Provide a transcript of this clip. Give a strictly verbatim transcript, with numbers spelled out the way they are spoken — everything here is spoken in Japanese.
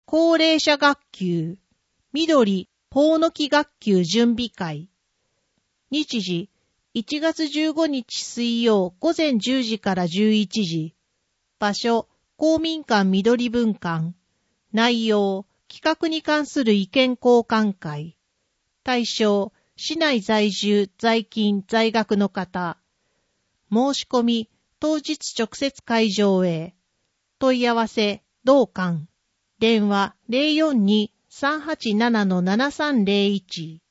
高齢者学級、緑、ほおのき学級準備会。日時、いちがつじゅうごにち水曜午前じゅうじからじゅういちじ。場所、公民館緑分館。内容、企画に関する意見交換会。対象、市内在住、在勤、在学の方。申し込み、当日直接会場へ。問い合わせ、同館。電話 ゼロよんに さんはちなな ななさんゼロいち。